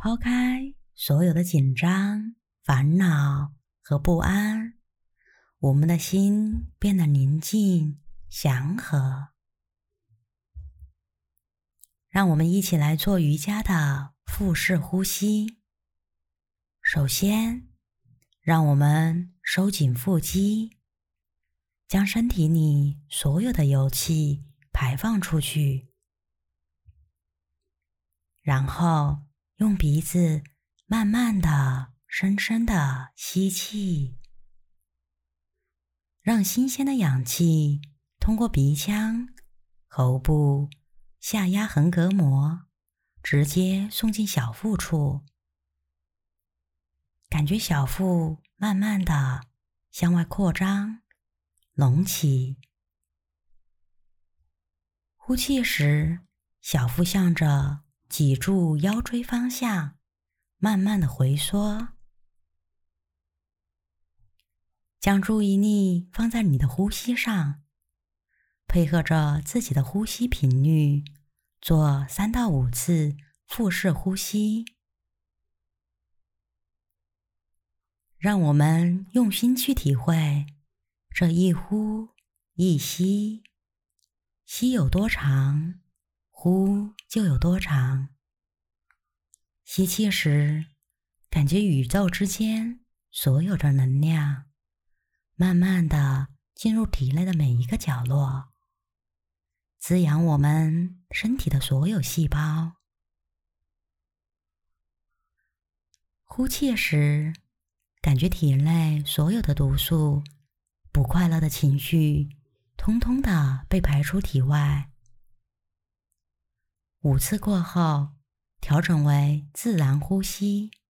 抛开所有的紧张、烦恼和不安，我们的心变得宁静、祥和。让我们一起来做瑜伽的腹式呼吸。首先，让我们收紧腹肌，将身体里所有的油气排放出去。然后用鼻子慢慢的、深深的吸气，让新鲜的氧气通过鼻腔、喉部、下压横膈膜，直接送进小腹处。感觉小腹慢慢的向外扩张、隆起。呼气时，小腹向着脊柱腰椎方向慢慢的回缩。将注意力放在你的呼吸上，配合着自己的呼吸频率，做3到5次腹式呼吸。让我们用心去体会这一呼一吸，吸有多长，呼就有多长。吸气时，感觉宇宙之间所有的能量慢慢的进入体内的每一个角落，滋养我们身体的所有细胞。呼气时，感觉体内所有的毒素、不快乐的情绪通通的被排出体外。5次过后，调整为自然呼吸。